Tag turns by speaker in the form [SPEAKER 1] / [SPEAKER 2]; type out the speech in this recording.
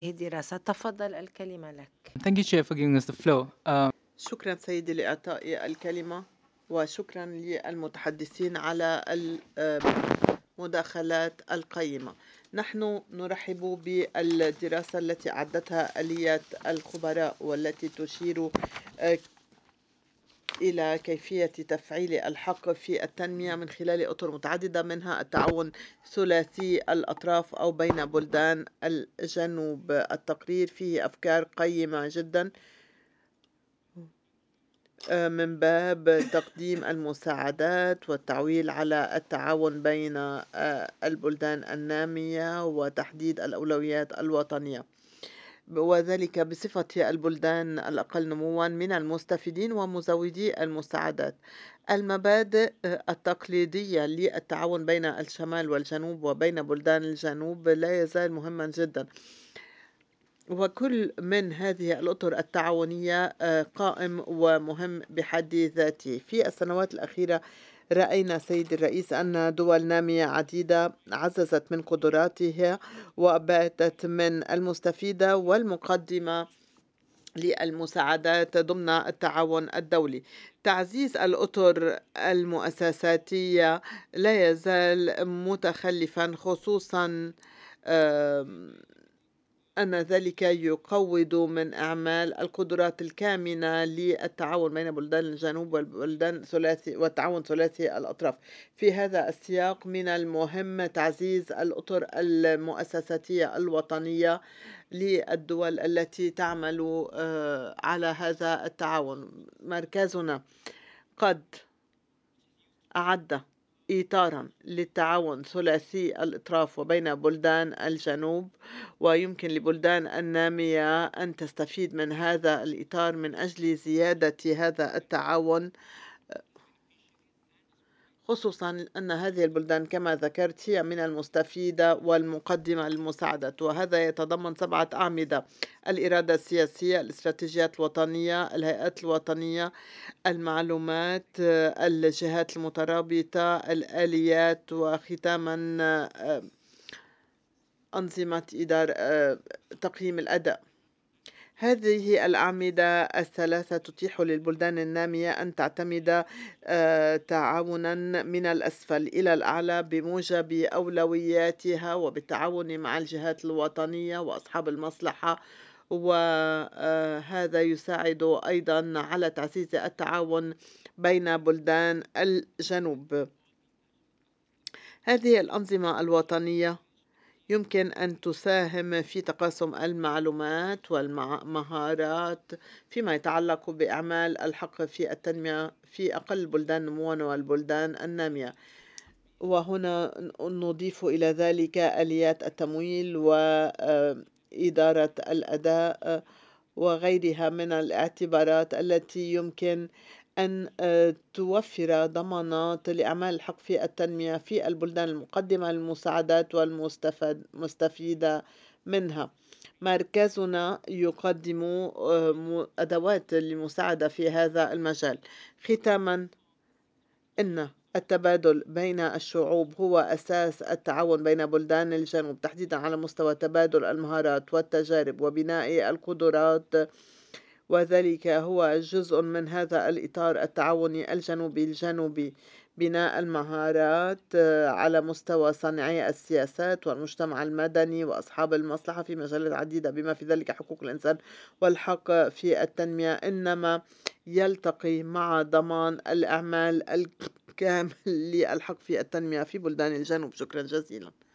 [SPEAKER 1] الدراسة. تفضل الكلمة لك.
[SPEAKER 2] Thank you, Chair, for giving us the floor.
[SPEAKER 3] شكرا سيدي لإعطائي الكلمة، وشكرا للمتحدثين على المداخلات القيمة. نحن نرحب بالدراسة التي أعدتها آليات الخبراء، والتي تشير آه، إلى كيفية تفعيل الحق في التنمية من خلال أطر متعددة، منها التعاون ثلاثي الأطراف أو بين بلدان الجنوب. التقرير فيه أفكار قيمة جدا من باب تقديم المساعدات والتعويل على التعاون بين البلدان النامية وتحديد الأولويات الوطنية، وذلك بصفة البلدان الأقل نمواً من المستفيدين ومزودي المساعدات. المبادئ التقليدية للتعاون بين الشمال والجنوب وبين بلدان الجنوب لا يزال مهماً جداً، وكل من هذه الأطر التعاونية قائم ومهم بحد ذاته. في السنوات الأخيرة رأينا سيد الرئيس أن دول نامية عديدة عززت من قدراتها وباتت من المستفيدة والمقدمة للمساعدات ضمن التعاون الدولي. تعزيز الأطر المؤسساتية لا يزال متخلفا، خصوصا أن ذلك يقوض من إعمال القدرات الكامنة للتعاون بين بلدان الجنوب والتعاون ثلاثي الأطراف. في هذا السياق من المهم تعزيز الأطر المؤسساتية الوطنية للدول التي تعمل على هذا التعاون. مركزنا قد أعد إطارا للتعاون ثلاثي الأطراف وبين بلدان الجنوب، ويمكن لبلدان النامية أن تستفيد من هذا الإطار من أجل زيادة هذا التعاون، خصوصا أن هذه البلدان كما ذكرت هي من المستفيدة والمقدمة للمساعدة، وهذا يتضمن 7 أعمدة: الإرادة السياسية، الاستراتيجيات الوطنية، الهيئات الوطنية، المعلومات، الجهات المترابطة، الآليات، وختاما أنظمة تقييم الأداء. هذه الأعمدة الثلاثة تتيح للبلدان النامية أن تعتمد تعاونا من الأسفل إلى الأعلى بموجب أولوياتها، وبالتعاون مع الجهات الوطنية وأصحاب المصلحة، وهذا يساعد أيضا على تعزيز التعاون بين بلدان الجنوب. هذه الأنظمة الوطنية يمكن أن تساهم في تقاسم المعلومات والمهارات فيما يتعلق بإعمال الحق في التنمية في أقل البلدان نمواً والبلدان النامية. وهنا نضيف إلى ذلك آليات التمويل وإدارة الأداء وغيرها من الاعتبارات التي يمكن أن توفر ضمانات لأعمال الحق في التنمية في البلدان المقدمة للمساعدات والمستفيدة منها. مركزنا يقدم أدوات للمساعدة في هذا المجال. ختاما، إن التبادل بين الشعوب هو أساس التعاون بين بلدان الجنوب، تحديدا على مستوى تبادل المهارات والتجارب وبناء القدرات، وذلك هو جزء من هذا الإطار التعاوني الجنوبي. بناء المهارات على مستوى صانعي السياسات والمجتمع المدني وأصحاب المصلحة في مجالات عديدة بما في ذلك حقوق الإنسان والحق في التنمية، إنما يلتقي مع ضمان الأعمال الكامل للحق في التنمية في بلدان الجنوب. شكرا جزيلا.